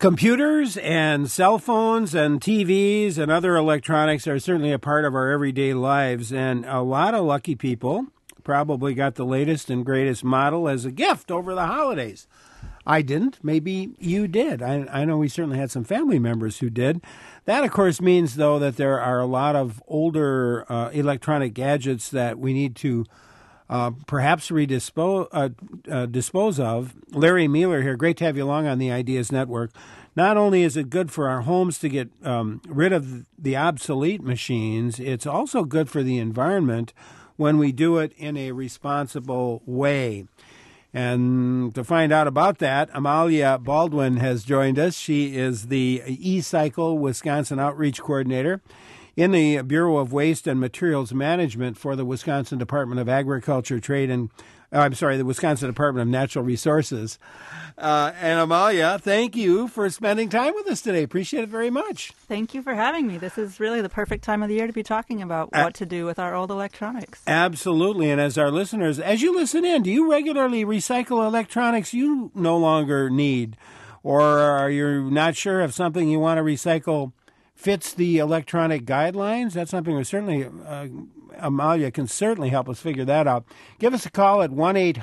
Computers and cell phones and TVs and other electronics are certainly a part of our everyday lives, and a lot of lucky people probably got the latest and greatest model as a gift over the holidays. I didn't. Maybe you did. I know we certainly had some family members who did. That, of course, means, though, that there are a lot of older electronic gadgets that we need to perhaps dispose of. Larry Mueller here. Great to have you along on the Ideas Network. Not only is it good for our homes to get rid of the obsolete machines, it's also good for the environment when we do it in a responsible way. And to find out about that, Amalia Baldwin has joined us. She is the eCycle Wisconsin Outreach Coordinator in the Bureau of Waste and Materials Management for the Wisconsin Department of Agriculture, Trade, and the Wisconsin Department of Natural Resources. And Amalia, thank you for spending time with us today. Appreciate it very much. Thank you for having me. This is really the perfect time of the year to be talking about what to do with our old electronics. Absolutely. And as our listeners, as you listen in, do you regularly recycle electronics you no longer need? Or are you not sure if something you want to recycle fits the electronic guidelines? That's something we certainly, Amalia can certainly help us figure that out. Give us a call at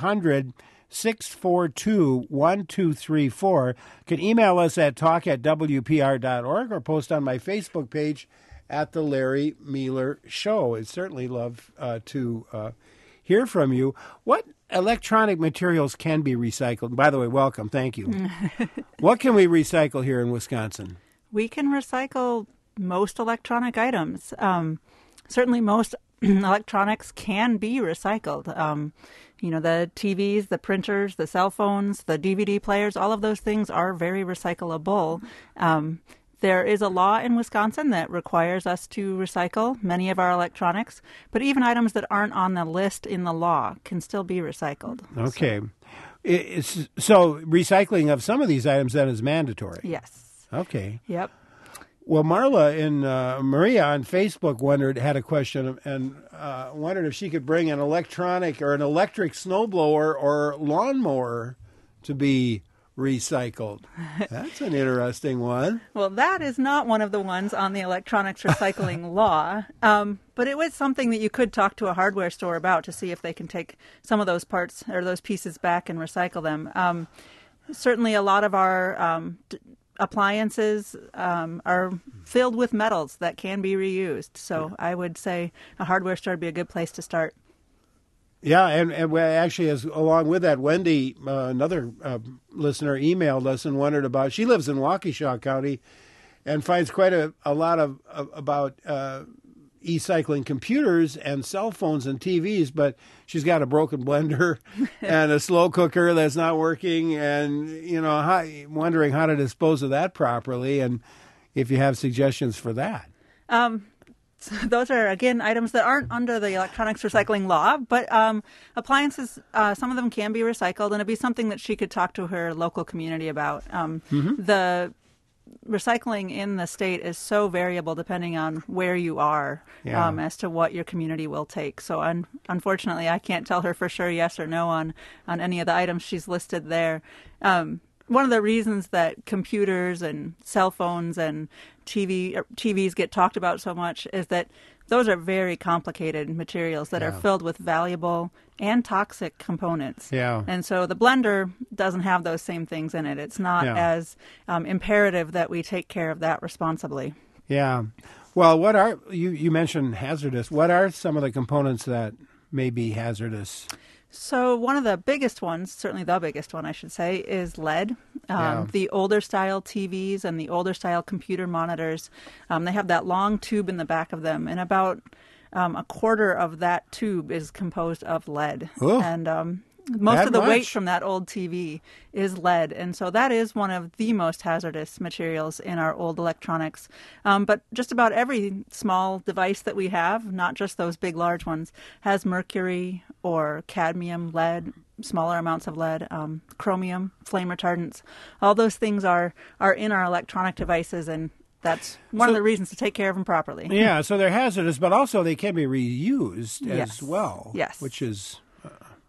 1-800-642-1234. You can email us at talk@wpr.org or post on my Facebook page at The Larry Mueller Show. I'd certainly love to hear from you. What electronic materials can be recycled? By the way, welcome. Thank you. What can we recycle here in Wisconsin? We can recycle most electronic items. Certainly most electronics can be recycled. The TVs, the printers, the cell phones, the DVD players, all of those things are very recyclable. There is a law in Wisconsin that requires us to recycle many of our electronics, but even items that aren't on the list in the law can still be recycled. Okay. So recycling of some of these items then is mandatory? Yes. Okay. Yep. Well, Marla and Maria on Facebook had a question and wondered if she could bring an electronic or an electric snowblower or lawnmower to be recycled. That's an interesting one. Well, that is not one of the ones on the electronics recycling law, but it was something that you could talk to a hardware store about to see if they can take some of those parts or those pieces back and recycle them. Certainly a lot of our appliances are filled with metals that can be reused. So I would say a hardware store would be a good place to start. Yeah, and actually, along with that, Wendy, another listener, emailed us and wondered about, she lives in Waukesha County and finds quite a lot about e-cycling computers and cell phones and TVs, but she's got a broken blender and a slow cooker that's not working, and wondering how to dispose of that properly, and if you have suggestions for that. So those are, again, items that aren't under the electronics recycling law, but appliances, some of them can be recycled, and it'd be something that she could talk to her local community about. The recycling in the state is so variable depending on where you are as to what your community will take. So unfortunately, I can't tell her for sure yes or no on any of the items she's listed there. One of the reasons that computers and cell phones and TVs get talked about so much is that those are very complicated materials that are filled with valuable and toxic components. Yeah. And so the blender doesn't have those same things in it. It's not as imperative that we take care of that responsibly. Yeah. Well, you mentioned hazardous. What are some of the components that may be hazardous? So one of the biggest ones, certainly the biggest one, I should say, is lead. The older style TVs and the older style computer monitors, they have that long tube in the back of them, and about a quarter of that tube is composed of lead. Ooh. And most of the weight from that old TV is lead. And so that is one of the most hazardous materials in our old electronics. But just about every small device that we have, not just those big, large ones, has mercury or cadmium, lead, smaller amounts of lead, chromium, flame retardants. All those things are in our electronic devices, and that's one of the reasons to take care of them properly. Yeah, so they're hazardous, but also they can be reused as well. Yes. Which is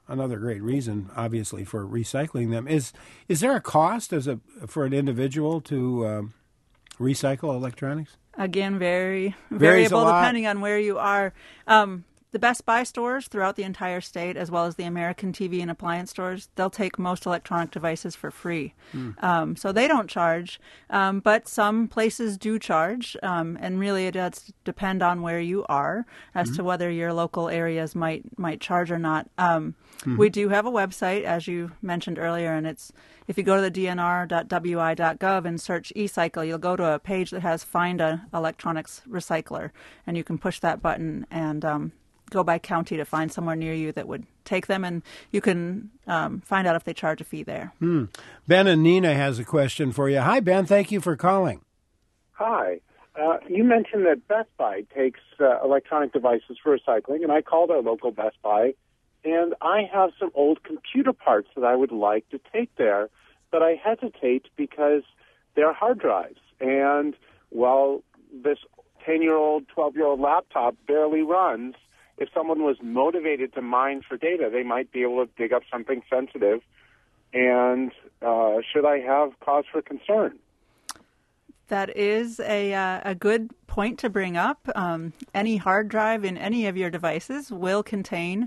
another great reason, obviously, for recycling them. Is there a cost for an individual to recycle electronics? Again, very Varies a variable lot. depending on where you are. The Best Buy stores throughout the entire state, as well as the American TV and appliance stores, they'll take most electronic devices for free. So they don't charge, but some places do charge, and really it does depend on where you are as to whether your local areas might charge or not. We do have a website, as you mentioned earlier, and it's if you go to the dnr.wi.gov and search eCycle, you'll go to a page that has Find a Electronics Recycler, and you can push that button and go by county to find somewhere near you that would take them, and you can find out if they charge a fee there. Ben and Nina has a question for you. Hi, Ben. Thank you for calling. Hi. You mentioned that Best Buy takes electronic devices for recycling, and I called our local Best Buy, and I have some old computer parts that I would like to take there, but I hesitate because they're hard drives. And, well, this 10-year-old, 12-year-old laptop barely runs. If someone was motivated to mine for data, they might be able to dig up something sensitive. And should I have cause for concern? That is a good point to bring up. Any hard drive in any of your devices will contain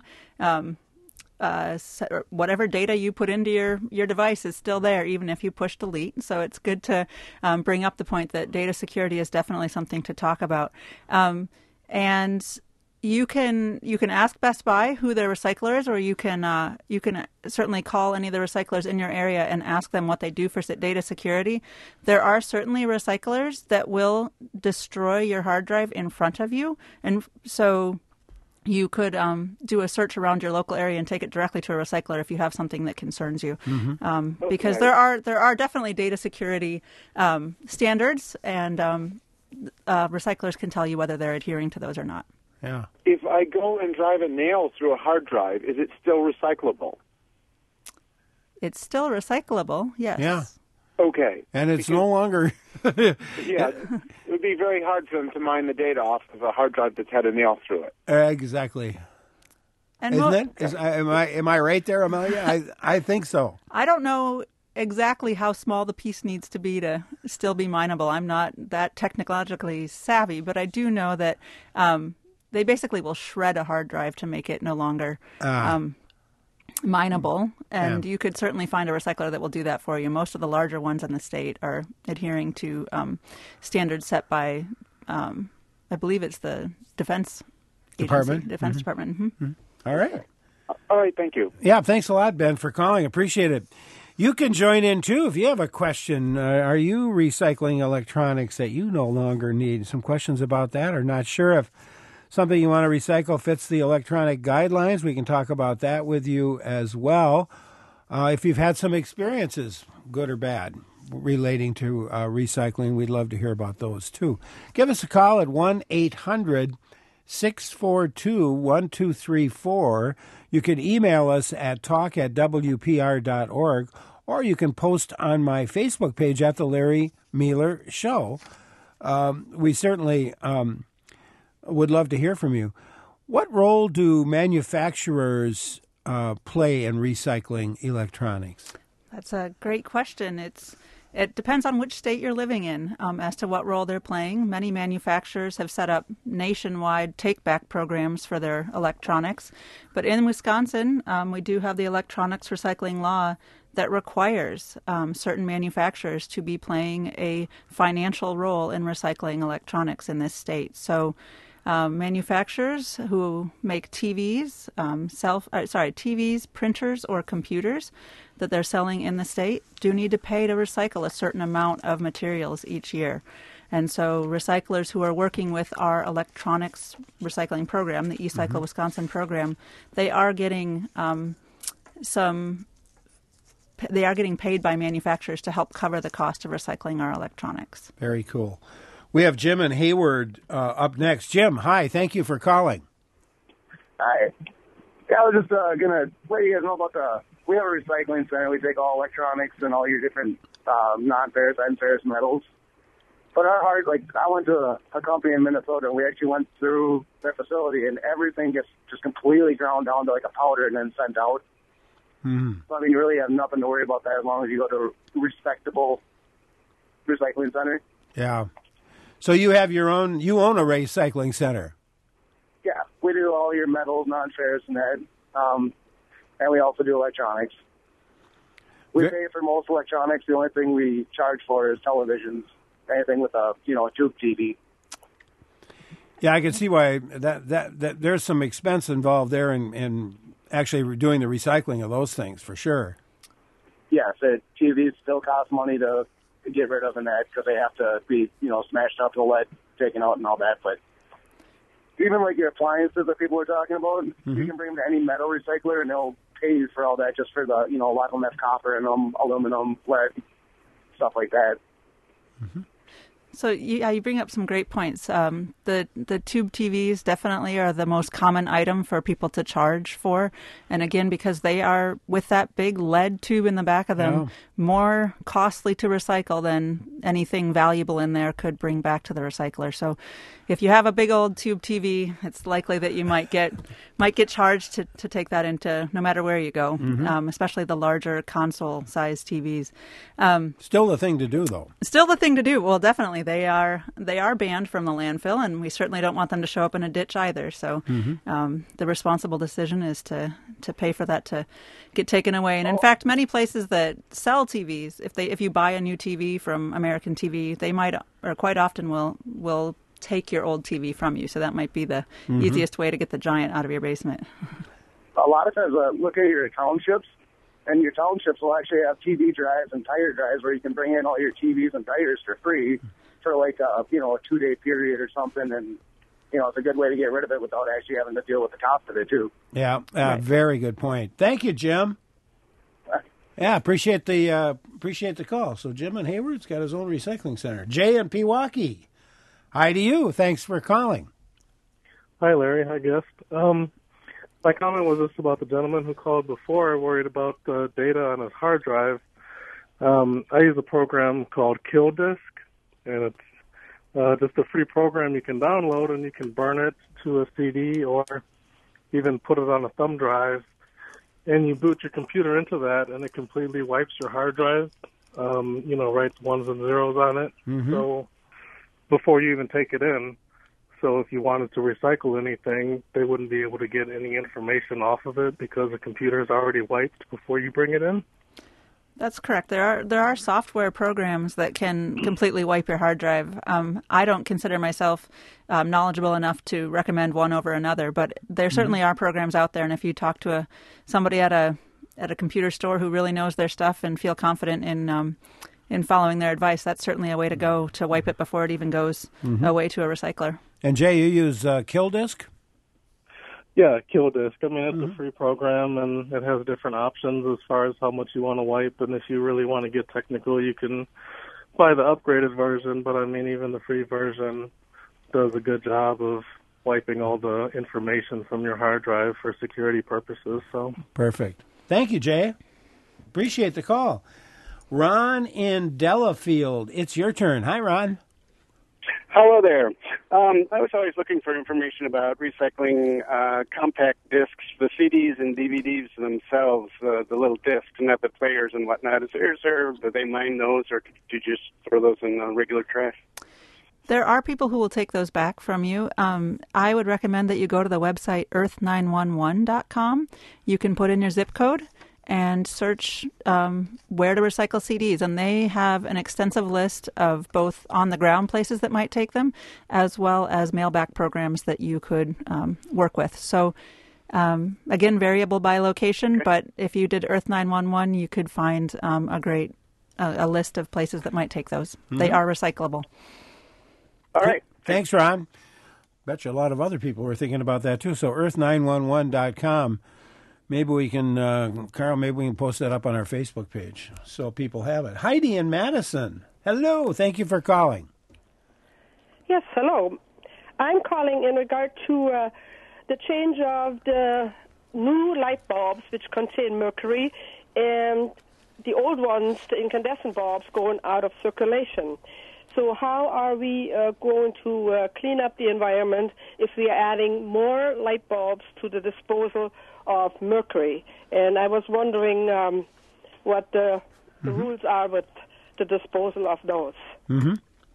whatever data you put into your device is still there, even if you push delete. So it's good to bring up the point that data security is definitely something to talk about. And you can ask Best Buy who their recycler is, or you can certainly call any of the recyclers in your area and ask them what they do for data security. There are certainly recyclers that will destroy your hard drive in front of you, and so you could do a search around your local area and take it directly to a recycler if you have something that concerns you, because there are definitely data security standards, and recyclers can tell you whether they're adhering to those or not. Yeah. If I go and drive a nail through a hard drive, is it still recyclable? It's still recyclable, yes. Yeah. Okay. And it's no longer... Yeah, it would be very hard for them to mine the data off of a hard drive that's had a nail through it. Exactly. And Isn't it? Am I right there, Amelia? I think so. I don't know exactly how small the piece needs to be still be mineable. I'm not that technologically savvy, but I do know that they basically will shred a hard drive to make it no longer mineable. And you could certainly find a recycler that will do that for you. Most of the larger ones in the state are adhering to standards set by, I believe it's the Defense Department. Defense Department. Mm-hmm. All right. All right, thank you. Yeah, thanks a lot, Ben, for calling. Appreciate it. You can join in, too, if you have a question. Are you recycling electronics that you no longer need? Some questions about that, or not sure if something you want to recycle fits the electronic guidelines. We can talk about that with you as well. If you've had some experiences, good or bad, relating to recycling, we'd love to hear about those, too. Give us a call at 1-800-642-1234. You can email us at talk@wpr.org, or you can post on my Facebook page at The Larry Mealer Show. We certainly would love to hear from you. What role do manufacturers play in recycling electronics? That's a great question. It depends on which state you're living in as to what role they're playing. Many manufacturers have set up nationwide take-back programs for their electronics. But in Wisconsin, we do have the electronics recycling law that requires certain manufacturers to be playing a financial role in recycling electronics in this state. So manufacturers who make TVs, TVs, printers, or computers that they're selling in the state do need to pay to recycle a certain amount of materials each year. And so recyclers who are working with our electronics recycling program, the eCycle Wisconsin program, they are getting paid by manufacturers to help cover the cost of recycling our electronics. Very cool. We have Jim and Hayward up next. Jim, hi. Thank you for calling. Hi. Yeah, I was just going to let you guys know about we have a recycling center. We take all electronics and all your different non-ferrous and ferrous metals. But our I went to a company in Minnesota, and we actually went through their facility, and everything gets just completely ground down to like a powder and then sent out. Mm-hmm. So, I mean, you really have nothing to worry about that as long as you go to a respectable recycling center. Yeah. So you have you own a recycling center. Yeah, we do all your metals, non-ferrous, and that. And we also do electronics. We pay for most electronics. The only thing we charge for is televisions. Anything with a tube TV. Yeah, I can see why that there's some expense involved there in actually doing the recycling of those things for sure. Yes, TVs still cost money to get rid of in that because they have to be smashed up, the lead taken out, and all that. But even like your appliances that people were talking about, you can bring them to any metal recycler and they'll pay you for all that just for the a lot of them have copper in them, aluminum, lead, stuff like that. Mm-hmm. So you bring up some great points. The tube TVs definitely are the most common item for people to charge for, and again because they are with that big lead tube in the back of them, more costly to recycle than anything valuable in there could bring back to the recycler. So if you have a big old tube TV, it's likely that you might get charged to take that into no matter where you go, especially the larger console-sized TVs. Still the thing to do, though. Still the thing to do. Well, definitely. They are banned from the landfill, and we certainly don't want them to show up in a ditch either. So the responsible decision is to pay for that to get taken away. And in fact, many places that sell TVs, if you buy a new TV from American TV, they might or quite often will take your old TV from you. So that might be the easiest way to get the giant out of your basement. A lot of times, look at your townships, and your townships will actually have TV drives and tire drives where you can bring in all your TVs and tires for free for like a 2-day period or something, and it's a good way to get rid of it without actually having to deal with the cost of it too. Yeah, very good point. Thank you, Jim. Yeah, appreciate the call. So Jim in Hayward's got his own recycling center. Jay in Pewaukee. Hi to you. Thanks for calling. Hi, Larry. Hi, guest. My comment was just about the gentleman who called before, worried about the data on his hard drive. I use a program called KillDisk, and it's just a free program you can download, and you can burn it to a CD or even put it on a thumb drive, and you boot your computer into that, and it completely wipes your hard drive, writes ones and zeros on it. So before you even take it in. So if you wanted to recycle anything, they wouldn't be able to get any information off of it because the computer is already wiped before you bring it in. That's correct. There are software programs that can completely wipe your hard drive. I don't consider myself knowledgeable enough to recommend one over another, but there certainly are programs out there. And if you talk to somebody at a computer store who really knows their stuff and feel confident in following their advice, that's certainly a way to go to wipe it before it even goes away to a recycler. And Jay, you use KillDisk? Yeah, KillDisk. I mean, it's a free program, and it has different options as far as how much you want to wipe. And if you really want to get technical, you can buy the upgraded version. But, I mean, even the free version does a good job of wiping all the information from your hard drive for security purposes. So perfect. Thank you, Jay. Appreciate the call. Ron in Delafield, it's your turn. Hi, Ron. Hello there. I was always looking for information about recycling compact discs, the CDs and DVDs themselves, the little discs, not the players and whatnot. Do they mine those, or do you just throw those in regular trash? There are people who will take those back from you. I would recommend that you go to the website earth911.com. You can put in your zip code and search where to recycle CDs. And they have an extensive list of both on-the-ground places that might take them, as well as mail-back programs that you could work with. So, again, variable by location, but if you did Earth 911, you could find a list of places that might take those. They are recyclable. All right. Thanks, Ron. Bet you a lot of other people were thinking about that, too. So earth911.com. Maybe we can, Carl, post that up on our Facebook page so people have it. Heidi in Madison. Hello. Thank you for calling. Yes, hello. I'm calling in regard to the change of the new light bulbs, which contain mercury, and the old ones, the incandescent bulbs, going out of circulation. So how are we going to clean up the environment if we are adding more light bulbs to the disposal of mercury? And I was wondering what the rules are with the disposal of those. Mm-hmm.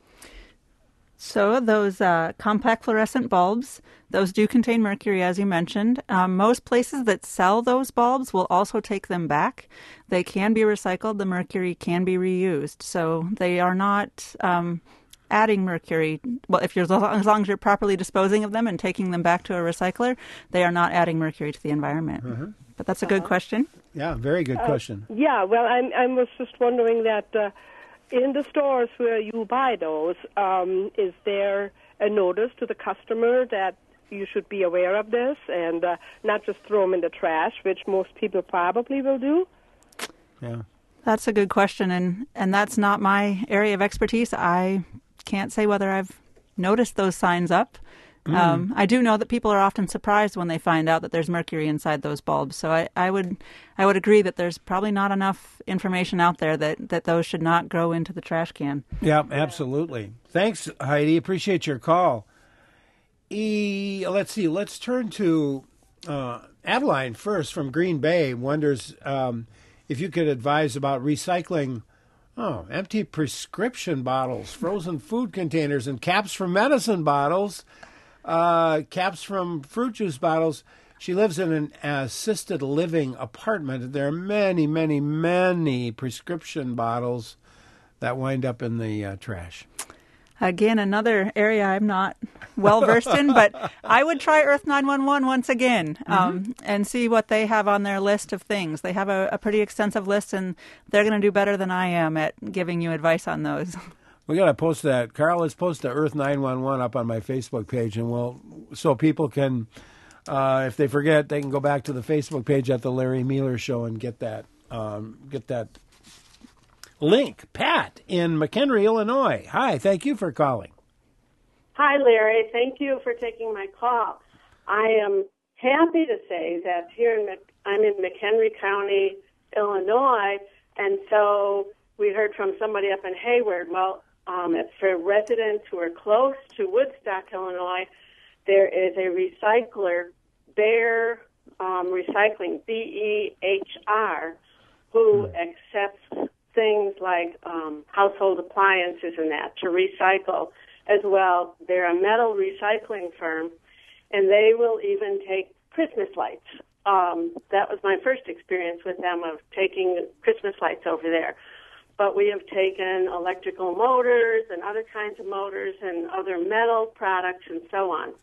So those compact fluorescent bulbs, those do contain mercury, as you mentioned. Most places that sell those bulbs will also take them back. They can be recycled. The mercury can be reused. So they are not adding mercury. Well, as long as you're properly disposing of them and taking them back to a recycler, they are not adding mercury to the environment. Mm-hmm. But that's a good question. Yeah, very good question. Yeah, well, I was just wondering that in the stores where you buy those, is there a notice to the customer that you should be aware of this and not just throw them in the trash, which most people probably will do? Yeah. That's a good question, and that's not my area of expertise. I can't say whether I've noticed those signs up. I do know that people are often surprised when they find out that there's mercury inside those bulbs. So I would agree that there's probably not enough information out there that those should not go into the trash can. Yeah, absolutely. Thanks, Heidi. Appreciate your call. Let's see. Let's turn to Adeline first from Green Bay. Wonders if you could advise about recycling empty prescription bottles, frozen food containers, and caps from medicine bottles. Caps from fruit juice bottles. She lives in an assisted living apartment. There are many, many, many prescription bottles that wind up in the trash. Again, another area I'm not well versed in, but I would try Earth 911 once again and see what they have on their list of things. They have a pretty extensive list, and they're going to do better than I am at giving you advice on those. We got to post that. Carl, let's post the Earth 911 up on my Facebook page, and so people can, if they forget, they can go back to the Facebook page at the Larry Mueller Show and get that link. Pat in McHenry, Illinois. Hi, thank you for calling. Hi, Larry. Thank you for taking my call. I am happy to say that I'm in McHenry County, Illinois, and so we heard from somebody up in Hayward. Well, it's for residents who are close to Woodstock, Illinois. There is a recycler, Behr Recycling, BEHR, who accepts things like household appliances and that to recycle as well. They're a metal recycling firm, and they will even take Christmas lights. That was my first experience with them of taking Christmas lights over there. But we have taken electrical motors and other kinds of motors and other metal products and so on.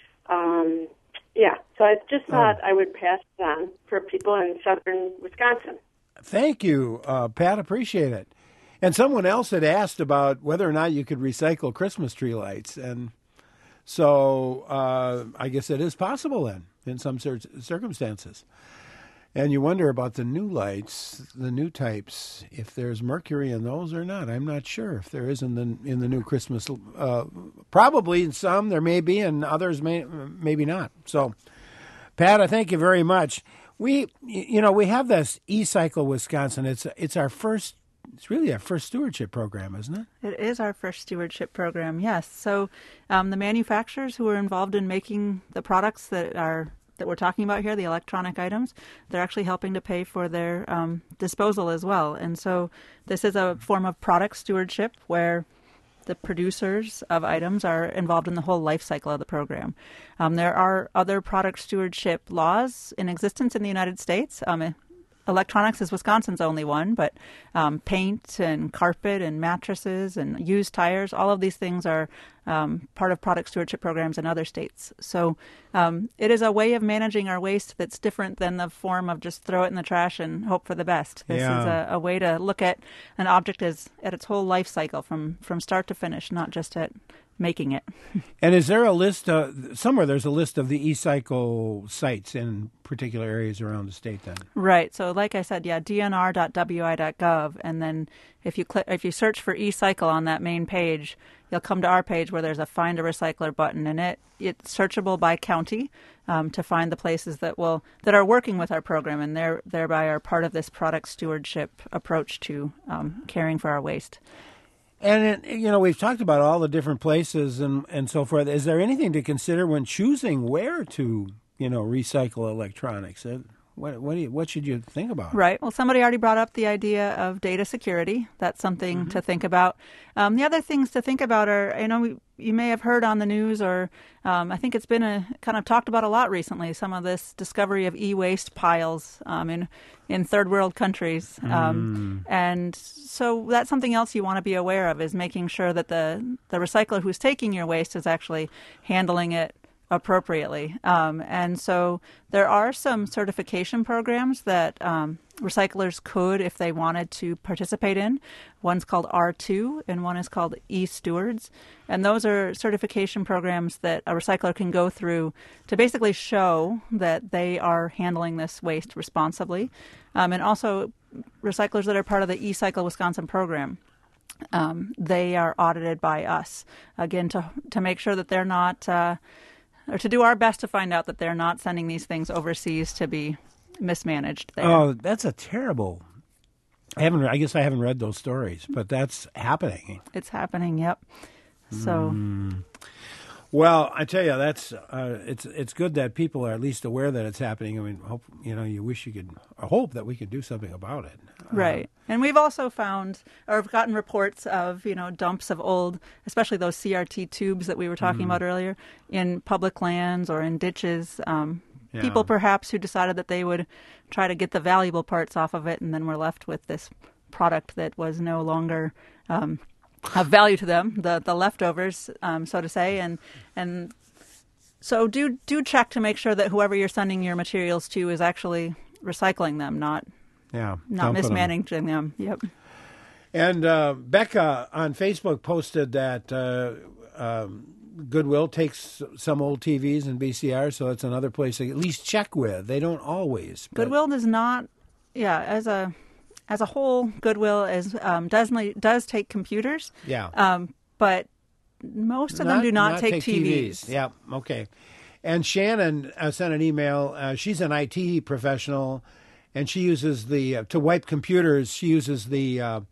So I just thought I would pass it on for people in southern Wisconsin. Thank you, Pat. Appreciate it. And someone else had asked about whether or not you could recycle Christmas tree lights. And so I guess it is possible then in some circumstances. And you wonder about the new lights, the new types, if there's mercury in those or not. I'm not sure if there is in the new Christmas. Probably in some there may be, and others maybe not. So, Pat, I thank you very much. We have this eCycle Wisconsin. It's our first. It's really our first stewardship program, isn't it? It is our first stewardship program. Yes. So, the manufacturers who are involved in making the products that we're talking about here, the electronic items, they're actually helping to pay for their disposal as well. And so this is a form of product stewardship where the producers of items are involved in the whole life cycle of the program. There are other product stewardship laws in existence in the United States. Electronics is Wisconsin's only one, but paint and carpet and mattresses and used tires, all of these things are part of product stewardship programs in other states. So it is a way of managing our waste that's different than the form of just throw it in the trash and hope for the best. This is a way to look at an object at its whole life cycle from start to finish, not just at making it. And is there a list, somewhere there's a list of the eCycle sites in particular areas around the state then? Right. So like I said, dnr.wi.gov. And then if you search for eCycle on that main page, you'll come to our page where there's a Find a Recycler button, and it's searchable by county to find the places that are working with our program and thereby are part of this product stewardship approach to caring for our waste. And, we've talked about all the different places and so forth. Is there anything to consider when choosing where to, recycle electronics? What should you think about? Right. Well, somebody already brought up the idea of data security. That's something to think about. The other things to think about are, you may have heard on the news, or I think it's been kind of talked about a lot recently, some of this discovery of e-waste piles in third world countries. And so that's something else you want to be aware of, is making sure that the recycler who's taking your waste is actually handling it appropriately. And so there are some certification programs that recyclers could, if they wanted to, participate in. One's called R2 and one is called eStewards. And those are certification programs that a recycler can go through to basically show that they are handling this waste responsibly. And also recyclers that are part of the eCycle Wisconsin program. They are audited by us, again, to make sure that they're not... or to do our best to find out that they're not sending these things overseas to be mismanaged there. Oh, that's a terrible... I guess I haven't read those stories, but that's happening. It's happening, yep. So... Well, I tell you, that's it's good that people are at least aware that it's happening. I mean, hope that we could do something about it. Right. And we've also found, or have gotten reports of, dumps of old, especially those CRT tubes that we were talking about earlier, in public lands or in ditches. People perhaps who decided that they would try to get the valuable parts off of it, and then were left with this product that was no longer of value to them, the leftovers, so to say. And so do check to make sure that whoever you're sending your materials to is actually recycling them, not mismanaging them. Yep. And Becca on Facebook posted that Goodwill takes some old TVs and VCRs, so it's another place to at least check with. They don't always. Goodwill does not, as a whole, Goodwill does take computers. Yeah. But most of them do not take TVs. Yeah, okay. And Shannon sent an email. She's an IT professional, and she uses to wipe computers, she uses the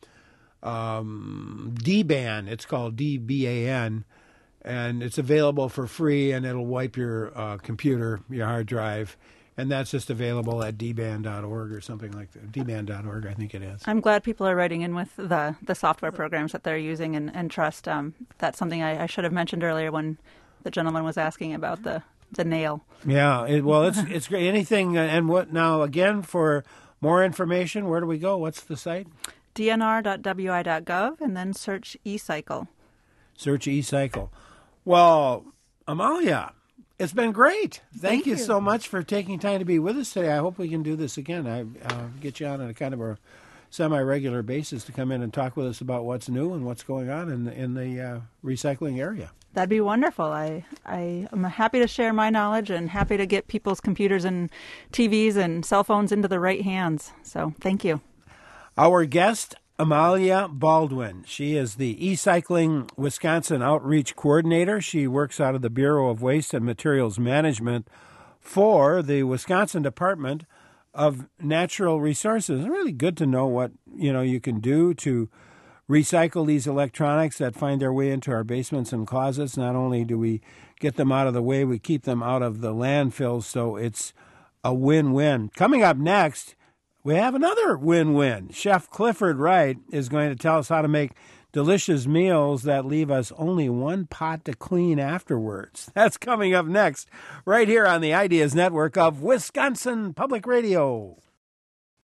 D-BAN. It's called D-BAN, and it's available for free, and it'll wipe your computer, your hard drive. And that's just available at dban.org or something like that. dban.org, I think it is. I'm glad people are writing in with the software programs that they're using and trust. That's something I should have mentioned earlier when the gentleman was asking about the nail. Yeah, it's great. Anything, and what now, again, for more information, where do we go? What's the site? dnr.wi.gov, and then search eCycle. Search eCycle. Well, Amalia, it's been great. Thank you so much for taking time to be with us today. I hope we can do this again. I'll get you on a kind of a semi-regular basis to come in and talk with us about what's new and what's going on in the recycling area. That'd be wonderful. I am happy to share my knowledge and happy to get people's computers and TVs and cell phones into the right hands. So thank you. Our guest, Amalia Baldwin. She is the eCycling Wisconsin Outreach Coordinator. She works out of the Bureau of Waste and Materials Management for the Wisconsin Department of Natural Resources. It's really good to know what you can do to recycle these electronics that find their way into our basements and closets. Not only do we get them out of the way, we keep them out of the landfills, so it's a win-win. Coming up next, we have another win-win. Chef Clifford Wright is going to tell us how to make delicious meals that leave us only one pot to clean afterwards. That's coming up next, right here on the Ideas Network of Wisconsin Public Radio.